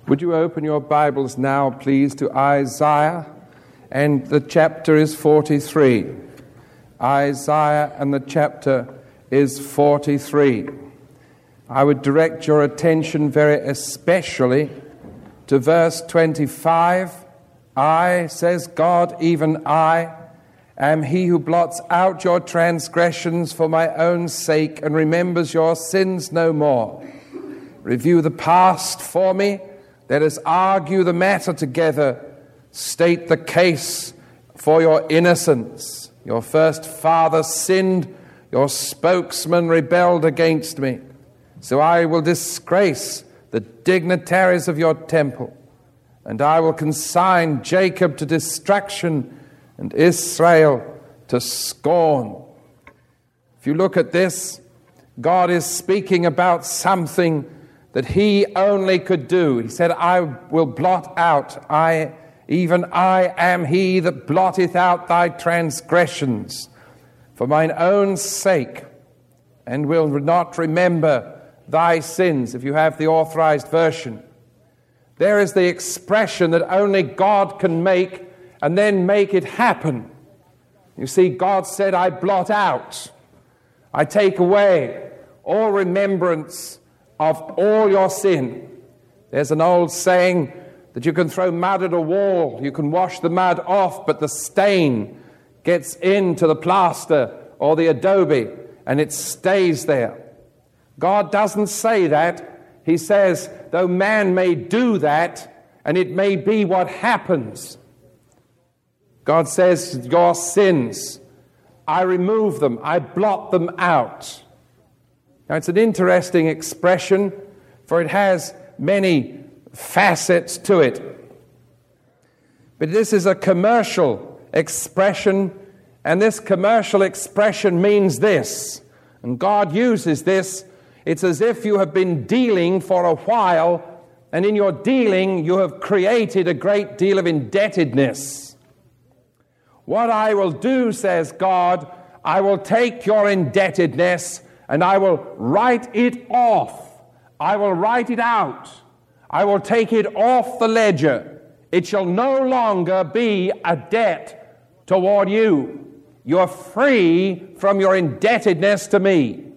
Would you open your Bibles now, please, to Isaiah, and the chapter is 43. Isaiah, and the chapter is 43. I would direct your attention very especially to verse 25. I, says God, even I, am he who blots out your transgressions for my own sake and remembers your sins no more. Review the past for me. Let us argue the matter together. State the case for your innocence. Your first father sinned. Your spokesman rebelled against me. So I will disgrace the dignitaries of your temple, and I will consign Jacob to destruction and Israel to scorn. If you look at this, God is speaking about something that he only could do. He said, I will blot out, even I am he that blotteth out thy transgressions for mine own sake, and will not remember thy sins, if you have the Authorized Version. There is the expression that only God can make, and then make it happen. You see, God said, I blot out, I take away all remembrance of all your sin. There's an old saying that you can throw mud at a wall, you can wash the mud off, but the stain gets into the plaster or the adobe and it stays there. God doesn't say that. He says, though man may do that, and it may be what happens, God says, your sins, I remove them, I blot them out. Now, it's an interesting expression, for it has many facets to it. But this is a commercial expression, and this commercial expression means this, and God uses this. It's as if you have been dealing for a while, and in your dealing you have created a great deal of indebtedness. What I will do, says God, I will take your indebtedness and I will write it off. I will write it out. I will take it off the ledger. It shall no longer be a debt toward you. You're free from your indebtedness to me.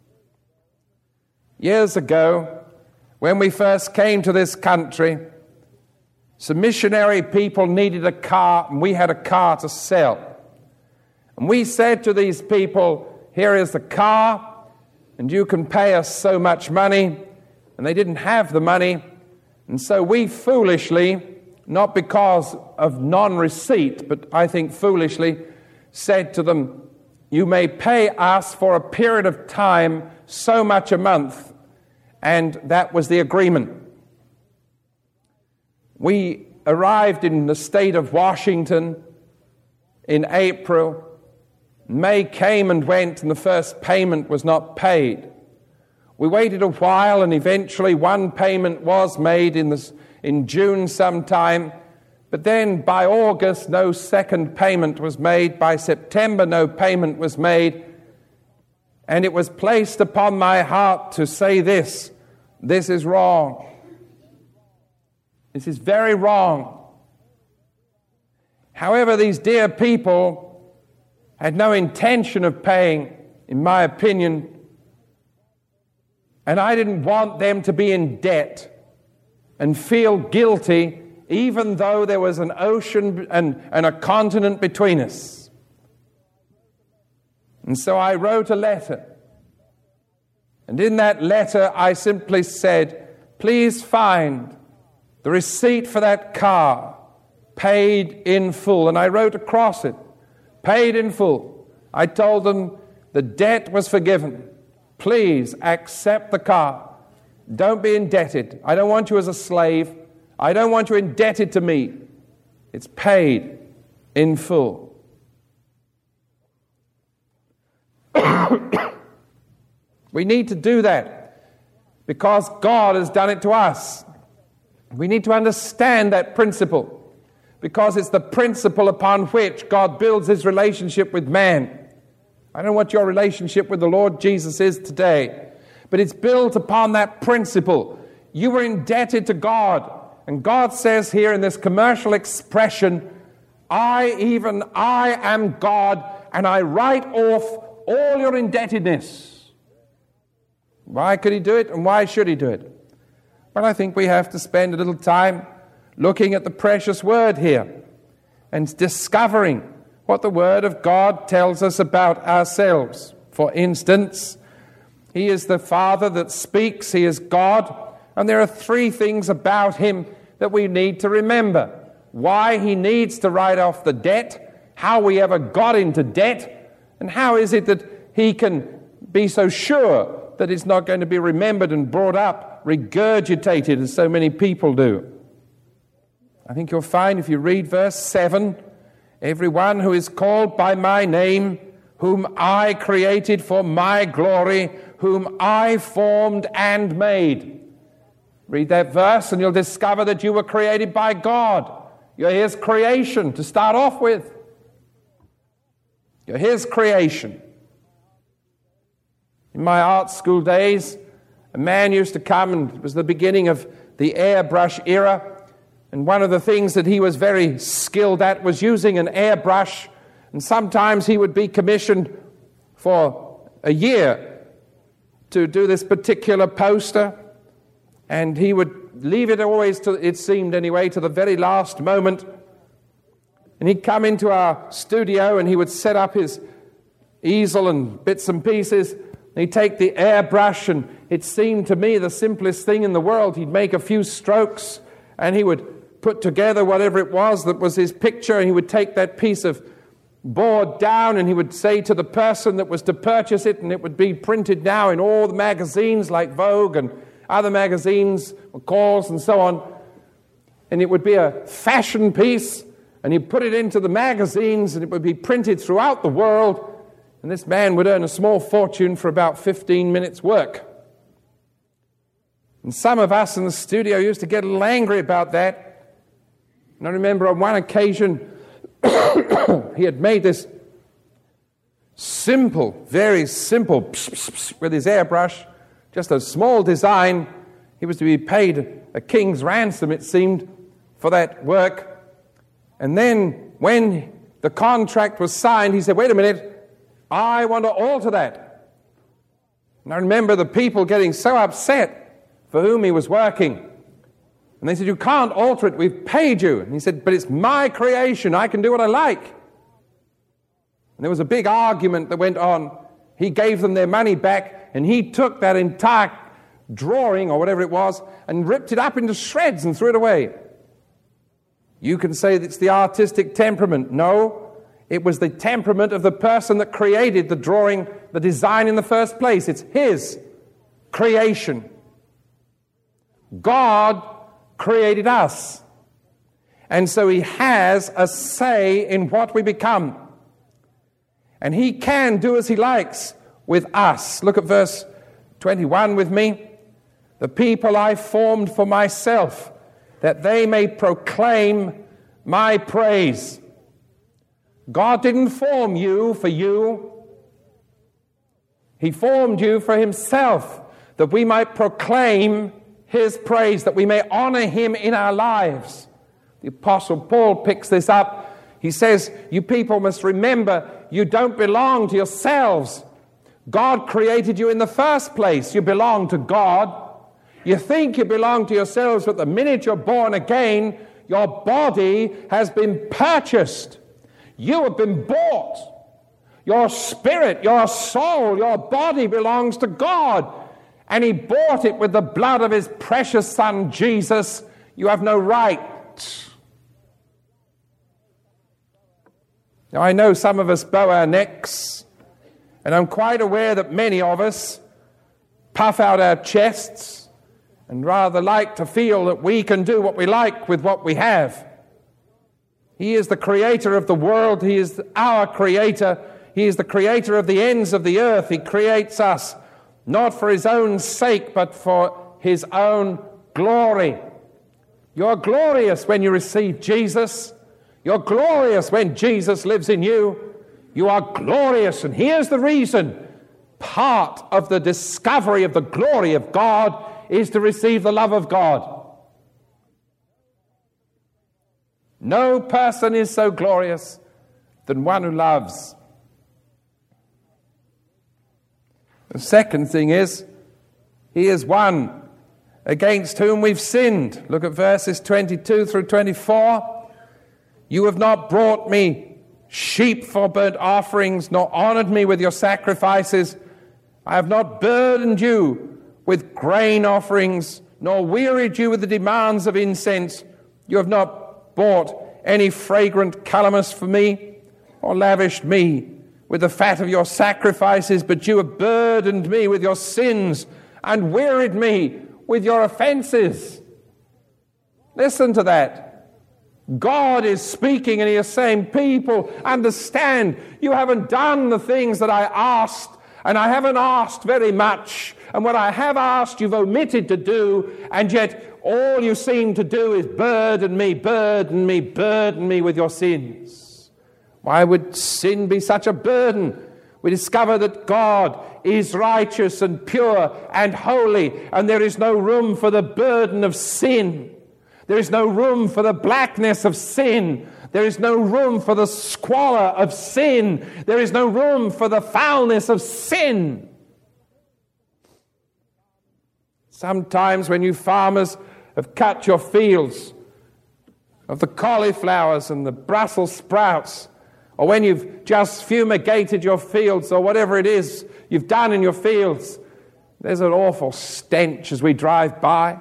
Years ago, when we first came to this country, some missionary people needed a car, and we had a car to sell. And we said to these people, here is the car, and you can pay us so much money. And they didn't have the money. And so we foolishly, not because of non-receipt, but I think foolishly, said to them, you may pay us for a period of time so much a month. And that was the agreement. We arrived in the state of Washington in April. May came and went, and the first payment was not paid. We waited a while, and eventually one payment was made in June sometime. But then by August, no second payment was made. By September, no payment was made. And it was placed upon my heart to say this is wrong. This is very wrong. However, these dear people had no intention of paying, in my opinion, and I didn't want them to be in debt and feel guilty, even though there was an ocean and a continent between us. And so I wrote a letter. And in that letter, I simply said, please find the receipt for that car, paid in full. And I wrote across it, paid in full. I told them the debt was forgiven. Please accept the car. Don't be indebted. I don't want you as a slave. I don't want you indebted to me. It's paid in full. We need to do that because God has done it to us. We need to understand that principle because it's the principle upon which God builds his relationship with man. I don't know what your relationship with the Lord Jesus is today, but it's built upon that principle. You were indebted to God. And God says here in this commercial expression, I am God, and I write off all your indebtedness. Why could he do it, and why should he do it? Well, I think we have to spend a little time looking at the precious word here and discovering what the word of God tells us about ourselves. For instance, he is the Father that speaks, he is God, and there are three things about him that we need to remember. Why he needs to write off the debt, how we ever got into debt, and how is it that he can be so sure that it's not going to be remembered and brought up, regurgitated, as so many people do. I think you'll find if you read verse 7, everyone who is called by my name, whom I created for my glory, whom I formed and made. Read that verse and you'll discover that you were created by God. You're his creation to start off with. You're his creation. In my art school days, a man used to come, and it was the beginning of the airbrush era, and one of the things that he was very skilled at was using an airbrush, and sometimes he would be commissioned for a year to do this particular poster, and he would leave it always, it seemed anyway, to the very last moment. And he'd come into our studio and he would set up his easel and bits and pieces. He'd take the airbrush, and it seemed to me the simplest thing in the world. He'd make a few strokes and he would put together whatever it was that was his picture, and he would take that piece of board down and he would say to the person that was to purchase it, and it would be printed now in all the magazines like Vogue and other magazines, Calls and so on, and it would be a fashion piece, and he'd put it into the magazines and it would be printed throughout the world, and this man would earn a small fortune for about 15 minutes work. And some of us in the studio used to get a little angry about that. And I remember on one occasion he had made this simple, very simple, with his airbrush, just a small design. He was to be paid a king's ransom, it seemed, for that work. And then when the contract was signed, he said, wait a minute, I want to alter that. And I remember the people getting so upset for whom he was working. And they said, you can't alter it, we've paid you. And he said, but it's my creation, I can do what I like. And there was a big argument that went on. He gave them their money back, and he took that entire drawing, or whatever it was, and ripped it up into shreds and threw it away. You can say that it's the artistic temperament. No, it was the temperament of the person that created the drawing, the design in the first place. It's his creation. God created us. And so he has a say in what we become. And he can do as he likes with us. Look at verse 21 with me. The people I formed for myself, that they may proclaim my praise. God didn't form you for you. He formed you for himself, that we might proclaim his praise, that we may honor him in our lives. The Apostle Paul picks this up. He says, you people must remember, you don't belong to yourselves. God created you in the first place. You belong to God. You think you belong to yourselves, but the minute you're born again, your body has been purchased. You have been bought. Your spirit, your soul, your body belongs to God. And he bought it with the blood of his precious Son, Jesus. You have no right. Now, I know some of us bow our necks, and I'm quite aware that many of us puff out our chests and rather like to feel that we can do what we like with what we have. He is the creator of the world. He is our creator. He is the creator of the ends of the earth. He creates us not for his own sake, but for his own glory. You're glorious when you receive Jesus. You're glorious when Jesus lives in you. You are glorious, and here's the reason. Part of the discovery of the glory of God is to receive the love of God. No person is so glorious than one who loves. The second thing is, he is one against whom we've sinned. Look at verses 22 through 24. You have not brought me sheep for burnt offerings, nor honored me with your sacrifices. I have not burdened you with grain offerings, nor wearied you with the demands of incense. You have not bought any fragrant calamus for me, or lavished me with the fat of your sacrifices, but you have burdened me with your sins and wearied me with your offenses. Listen to that. God is speaking and he is saying, people, understand, you haven't done the things that I asked, and I haven't asked very much, and what I have asked you've omitted to do, and yet all you seem to do is burden me with your sins. Why would sin be such a burden? We discover that God is righteous and pure and holy, and there is no room for the burden of sin. There is no room for the blackness of sin. There is no room for the squalor of sin. There is no room for the foulness of sin. Sometimes when you farmers have cut your fields of the cauliflowers and the Brussels sprouts, or when you've just fumigated your fields, or whatever it is you've done in your fields, there's an awful stench as we drive by.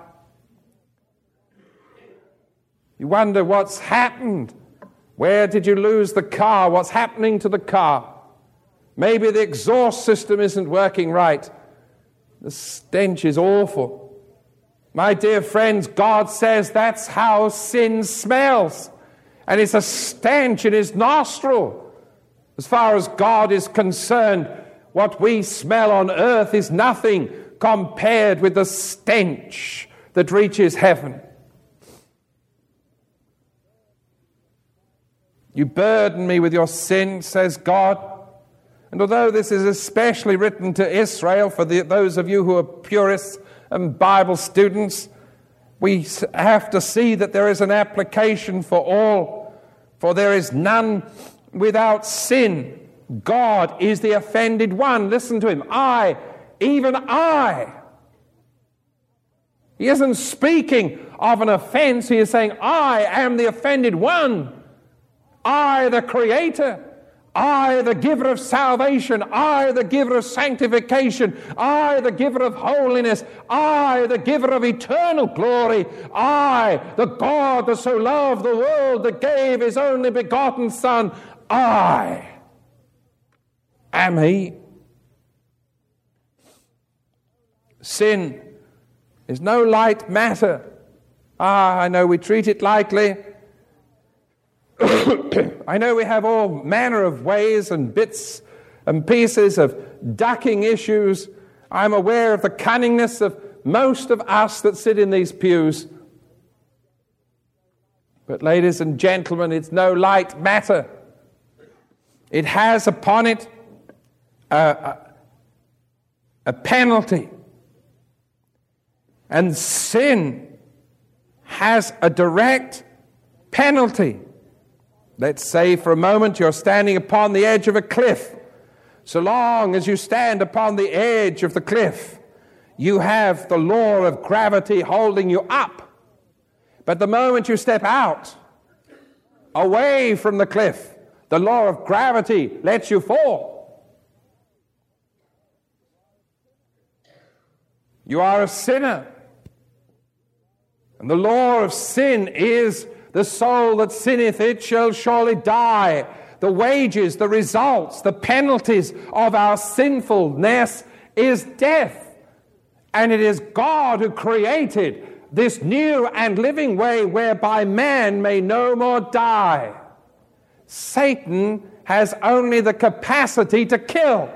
You wonder what's happened. Where did you lose the car? What's happening to the car? Maybe the exhaust system isn't working right. The stench is awful. My dear friends, God says that's how sin smells. And it's a stench in his nostril. As far as God is concerned, what we smell on earth is nothing compared with the stench that reaches heaven. You burden me with your sin, says God. And although this is especially written to Israel, for those of you who are purists and Bible students, we have to see that there is an application for all. For there is none without sin. God is the offended one. Listen to him. Even I. He isn't speaking of an offense. He is saying, I am the offended one. I, the Creator, I, the giver of salvation, I, the giver of sanctification, I, the giver of holiness, I, the giver of eternal glory, I, the God that so loved the world that gave his only begotten Son, I am he. Sin is no light matter. I know we treat it lightly. I know we have all manner of ways and bits and pieces of ducking issues. I'm aware of the cunningness of most of us that sit in these pews. But ladies and gentlemen, it's no light matter. It has upon it a penalty. And sin has a direct penalty. Let's say for a moment you're standing upon the edge of a cliff. So long as you stand upon the edge of the cliff, you have the law of gravity holding you up. But the moment you step out, away from the cliff, the law of gravity lets you fall. You are a sinner. And the law of sin is, the soul that sinneth, it shall surely die. The wages, the results, the penalties of our sinfulness is death. And it is God who created this new and living way whereby man may no more die. Satan has only the capacity to kill.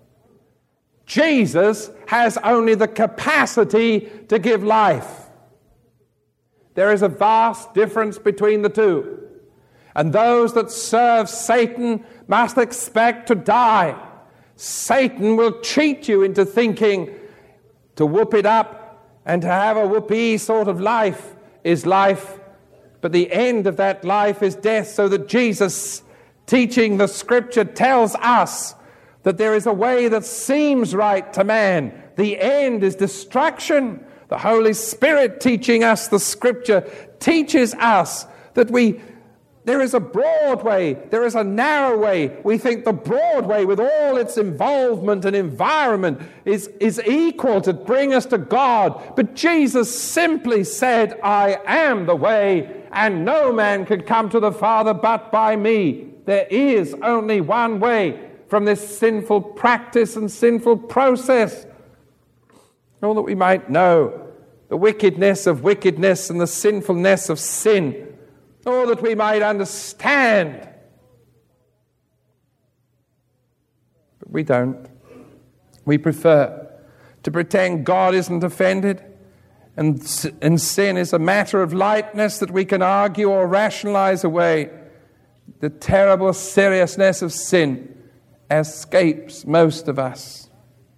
Jesus has only the capacity to give life. There is a vast difference between the two. And those that serve Satan must expect to die. Satan will cheat you into thinking, to whoop it up, And to have a whoopee sort of life is life, but the end of that life is death, so that Jesus, teaching the Scripture, tells us that there is a way that seems right to man. The end is destruction. The Holy Spirit, teaching us the Scripture, teaches us that there is a broad way, there is a narrow way. We think the broad way, with all its involvement and environment, is equal to bring us to God. But Jesus simply said, I am the way, and no man can come to the Father but by me. There is only one way from this sinful practice and sinful process. All that we might know the wickedness of wickedness and the sinfulness of sin. All that we might understand. But we don't. We prefer to pretend God isn't offended, and sin is a matter of lightness that we can argue or rationalize away. The terrible seriousness of sin escapes most of us.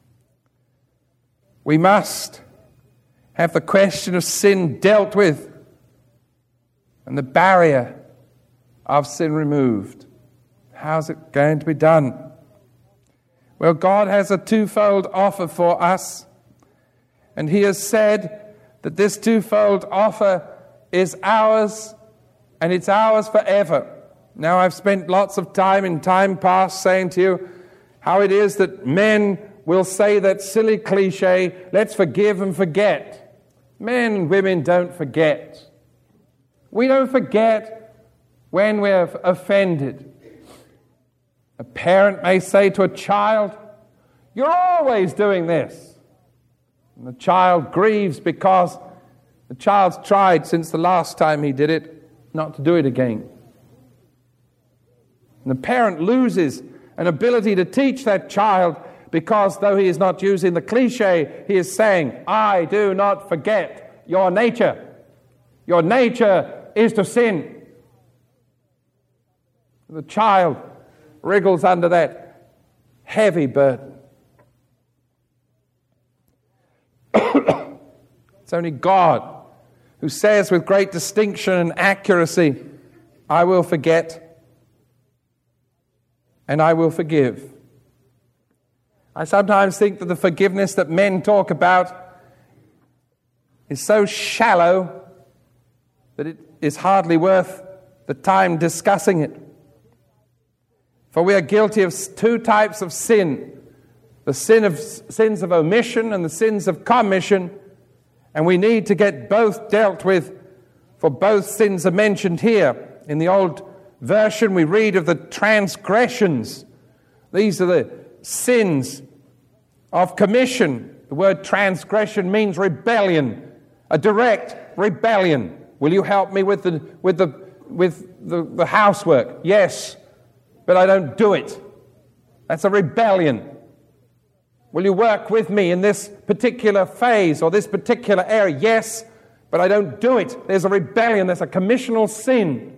We must have the question of sin dealt with and the barrier of sin removed. How's it going to be done? Well, God has a twofold offer for us, and He has said that this twofold offer is ours, and it's ours forever. Now, I've spent lots of time in time past saying to you how it is that men will say that silly cliche, let's forgive and forget. Men and women don't forget. We don't forget when we're offended. A parent may say to a child, you're always doing this. And the child grieves because the child's tried since the last time he did it not to do it again. And the parent loses an ability to teach that child because though he is not using the cliche, he is saying, I do not forget your nature. Your nature is to sin. The child wriggles under that heavy burden. It's only God who says with great distinction and accuracy, I will forget and I will forgive. I sometimes think that the forgiveness that men talk about is so shallow that it is hardly worth the time discussing it. For we are guilty of two types of sin. The sins of omission and the sins of commission. And we need to get both dealt with, for both sins are mentioned here. In the old version we read of the transgressions. These are the sins of commission. The word transgression means rebellion, a direct rebellion. Will you help me with the housework? Yes, but I don't do it. That's a rebellion. Will you work with me in this particular phase or this particular area? Yes, but I don't do it. There's a rebellion. There's a commissional sin.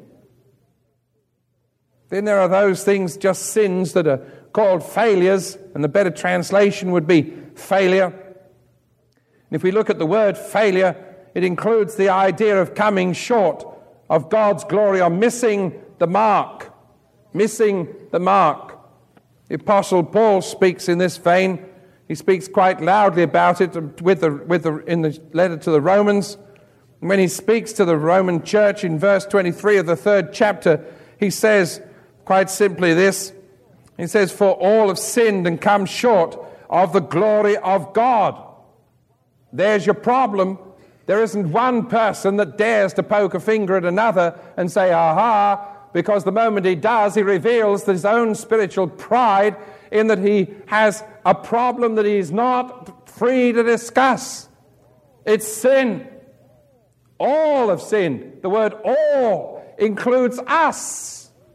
Then there are those things, just sins, that are called failures, and the better translation would be failure. And if we look at the word failure, it includes the idea of coming short of God's glory, or missing the mark. Missing the mark. The Apostle Paul speaks in this vein. He speaks quite loudly about it in the letter to the Romans. And when he speaks to the Roman church in verse 23 of the 3rd chapter, he says quite simply this. He says, for all have sinned and come short of the glory of God. There's your problem. There isn't one person that dares to poke a finger at another and say, aha, because the moment he does, he reveals his own spiritual pride in that he has a problem that he's not free to discuss. It's sin. All have sinned. The word all includes us.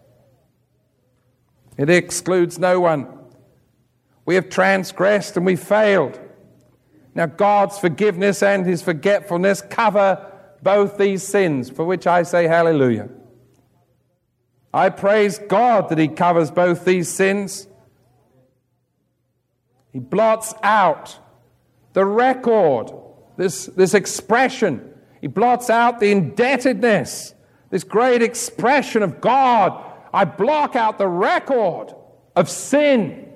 It excludes no one. We have transgressed and we failed. Now God's forgiveness and His forgetfulness cover both these sins, for which I say hallelujah. I praise God that He covers both these sins. He blots out the record this expression. He blots out the indebtedness, this great expression of God. I block out the record of sin.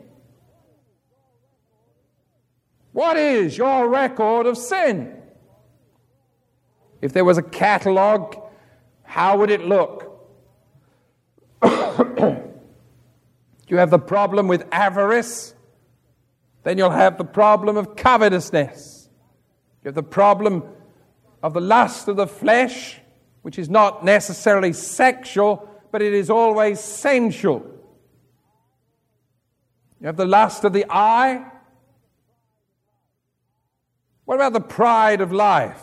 What is your record of sin? If there was a catalogue, how would it look? You have the problem with avarice, then you'll have the problem of covetousness. You have the problem of the lust of the flesh, which is not necessarily sexual, but it is always sensual. You have the lust of the eye. What about the pride of life?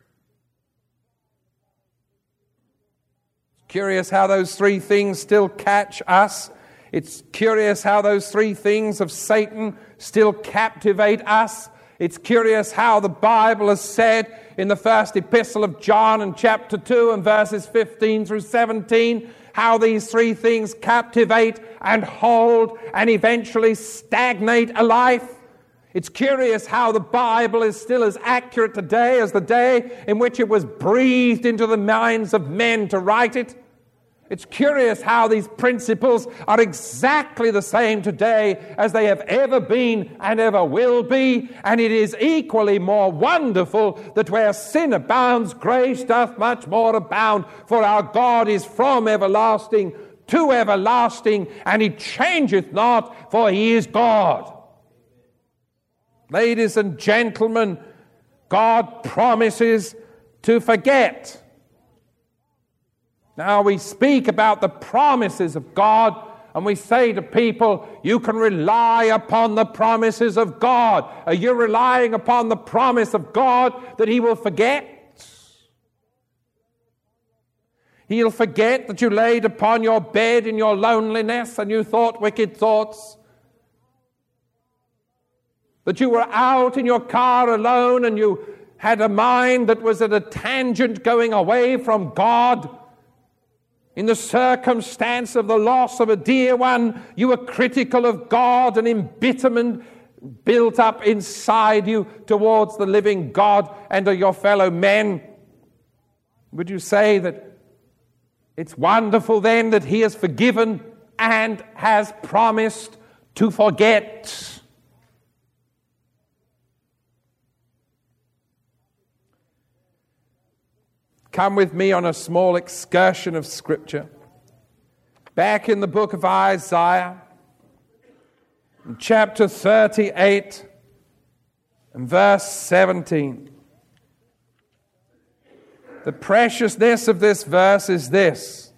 It's curious how those three things still catch us. It's curious how those three things of Satan still captivate us. It's curious how the Bible has said in the first epistle of John in chapter 2 and verses 15 through 17, how these three things captivate and hold and eventually stagnate a life. It's curious how the Bible is still as accurate today as the day in which it was breathed into the minds of men to write it. It's curious how these principles are exactly the same today as they have ever been and ever will be. And it is equally more wonderful that where sin abounds, grace doth much more abound. For our God is from everlasting to everlasting, and he changeth not, for he is God. Ladies and gentlemen, God promises to forget. Now we speak about the promises of God, and we say to people, you can rely upon the promises of God. Are you relying upon the promise of God that he will forget? He'll forget that you laid upon your bed in your loneliness and you thought wicked thoughts. That you were out in your car alone and you had a mind that was at a tangent going away from God. In the circumstance of the loss of a dear one, you were critical of God, and embitterment built up inside you towards the living God and to your fellow men. Would you say that it's wonderful then that he has forgiven and has promised to forget? Come with me on a small excursion of Scripture. Back in the book of Isaiah, in chapter 38 and verse 17. The preciousness of this verse is this: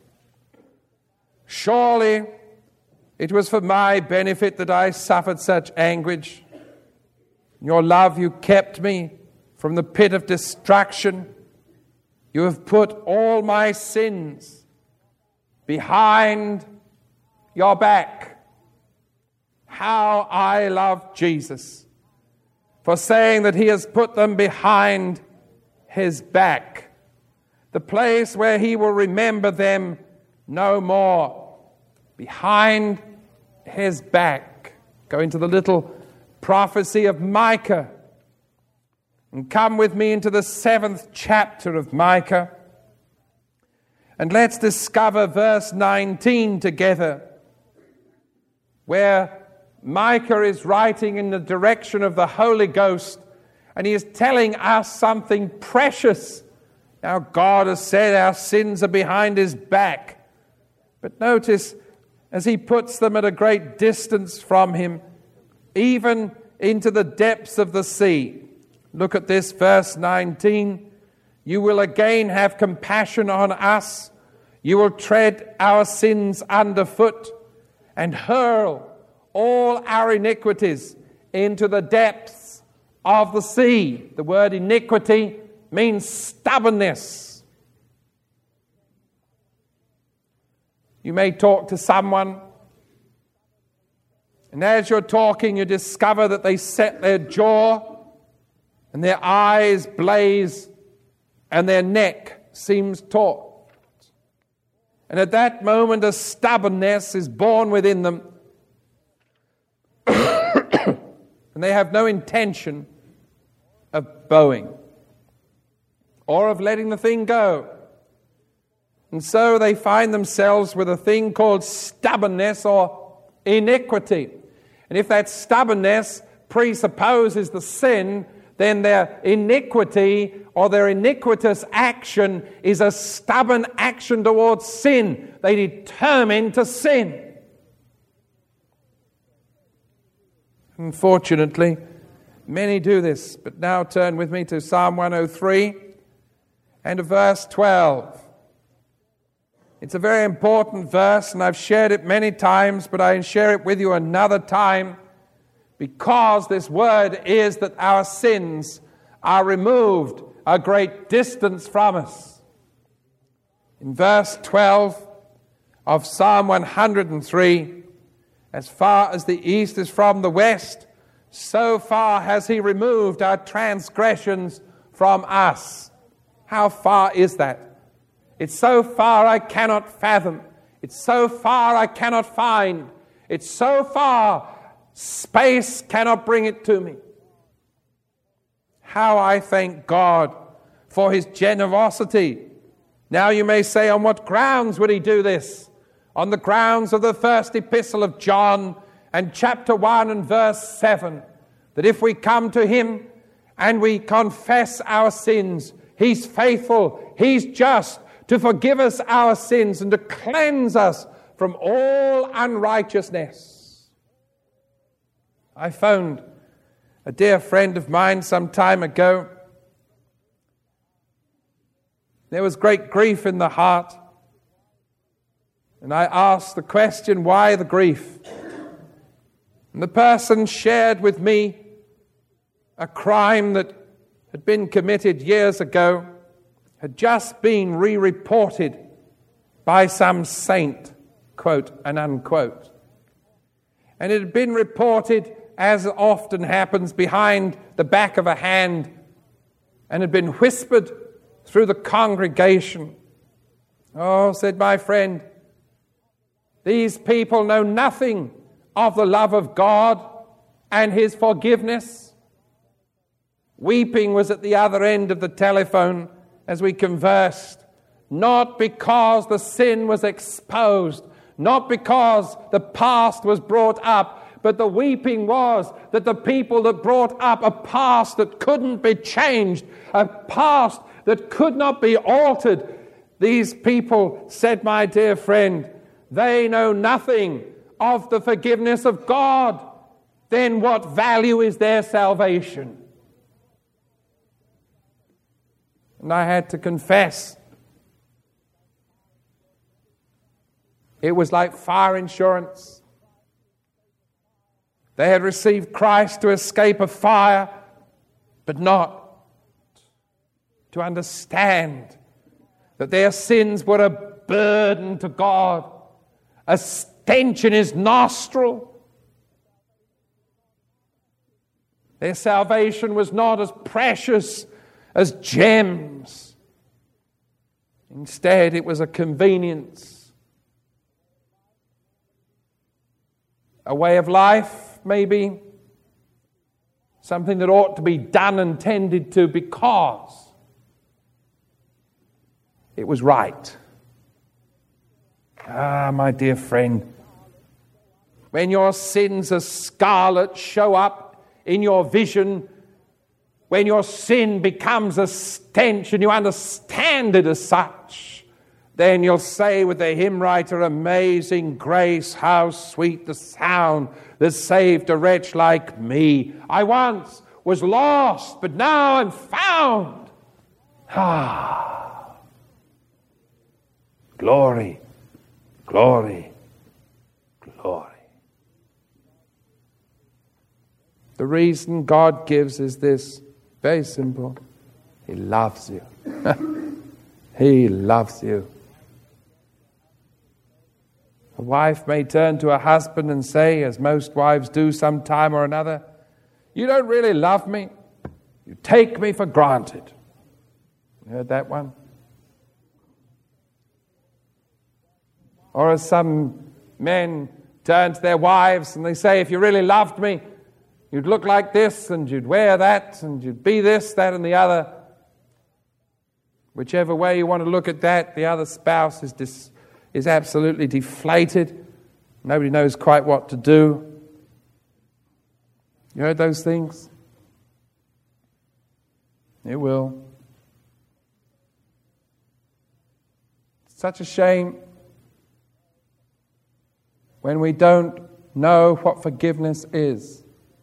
surely it was for my benefit that I suffered such anguish. In your love you kept me from the pit of destruction. You have put all my sins behind your back. How I love Jesus for saying that he has put them behind his back, the place where he will remember them no more. Behind his back. Go into the little prophecy of Micah. And come with me into the 7th chapter of Micah. And let's discover verse 19 together, where Micah is writing in the direction of the Holy Ghost, and he is telling us something precious. Now, God has said our sins are behind his back. But notice, as he puts them at a great distance from him, even into the depths of the sea. Look at this, verse 19. You will again have compassion on us. You will tread our sins underfoot and hurl all our iniquities into the depths of the sea. The word iniquity means stubbornness. You may talk to someone, and as you're talking, you discover that they set their jaw and their eyes blaze, and their neck seems taut. And at that moment, a stubbornness is born within them, and they have no intention of bowing. or of letting the thing go. And so they find themselves with a thing called stubbornness or iniquity. And if that stubbornness presupposes the sin, then their iniquity or their iniquitous action is a stubborn action towards sin. They determine to sin. Unfortunately, many do this. But now turn with me to Psalm 103 and to verse 12. It's a very important verse, and I've shared it many times, but I share it with you another time, because this word is that our sins are removed a great distance from us. In verse 12 of Psalm 103, as far as the east is from the west, so far has he removed our transgressions from us. How far is that? It's so far I cannot fathom. It's so far I cannot find. It's so far space cannot bring it to me. How I thank God for his generosity. Now you may say, on what grounds would he do this? On the grounds of the first epistle of John and chapter 1 and verse 7, that if we come to him and we confess our sins, he's faithful, he's just to forgive us our sins and to cleanse us from all unrighteousness. I phoned a dear friend of mine some time ago. There was great grief in the heart. And I asked the question, why the grief? And the person shared with me a crime that had been committed years ago, had just been re-reported by some saint, quote and unquote. And it had been reported, as often happens, behind the back of a hand, and had been whispered through the congregation. Oh, said my friend, these people know nothing of the love of God and his forgiveness. Weeping was at the other end of the telephone as we conversed, not because the sin was exposed, not because the past was brought up, but the weeping was that the people that brought up a past that couldn't be changed, a past that could not be altered, these people said, my dear friend, they know nothing of the forgiveness of God. Then what value is their salvation? And I had to confess, it was like fire insurance. They had received Christ to escape a fire, but not to understand that their sins were a burden to God, a stench in his nostril. Their salvation was not as precious as gems. Instead, it was a convenience, a way of life, maybe, something that ought to be done and tended to because it was right. Ah, my dear friend, when your sins as scarlet show up in your vision, when your sin becomes a stench and you understand it as such, then you'll say with the hymn writer, amazing grace, how sweet the sound that saved a wretch like me. I once was lost, but now I'm found. Ah, glory, glory, glory. The reason God gives is this, very simple. He loves you. He loves you. A wife may turn to her husband and say, as most wives do sometime or another, you don't really love me. You take me for granted. You heard that one? Or as some men turn to their wives and they say, if you really loved me, you'd look like this and you'd wear that and you'd be this, that and the other. Whichever way you want to look at that, the other spouse is absolutely deflated. Nobody knows quite what to do. You heard those things? It will. It's such a shame when we don't know what forgiveness is.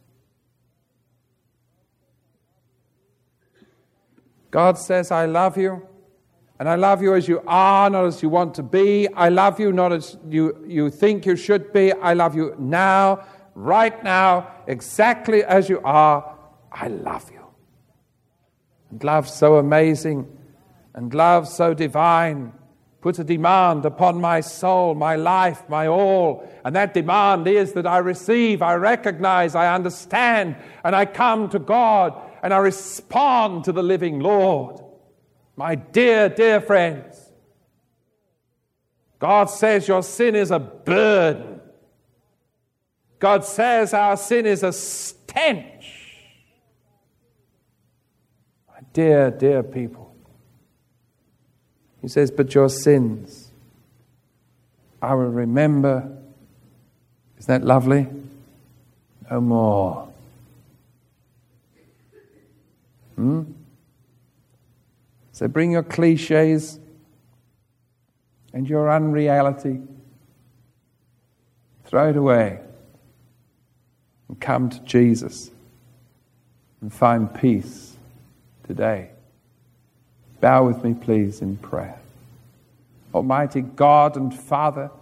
God says, I love you, and I love you as you are, not as you want to be. I love you not as you think you should be. I love you now, right now, exactly as you are. I love you. And love so amazing, and love so divine, put a demand upon my soul, my life, my all. And that demand is that I receive, I recognize, I understand, and I come to God, and I respond to the living Lord. My dear, dear friends, God says your sin is a burden. God says our sin is a stench. My dear, dear people. He says, but your sins I will remember. Isn't that lovely? No more. So bring your cliches and your unreality. Throw it away and come to Jesus and find peace today. Bow with me, please, in prayer. Almighty God and Father,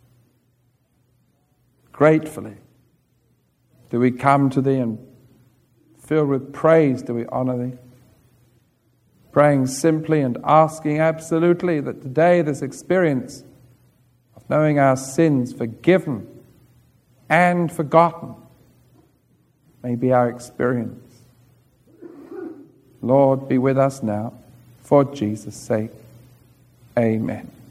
gratefully do we come to Thee, and filled with praise do we honor Thee, praying simply and asking absolutely that today this experience of knowing our sins forgiven and forgotten may be our experience. Lord, be with us now, for Jesus' sake. Amen.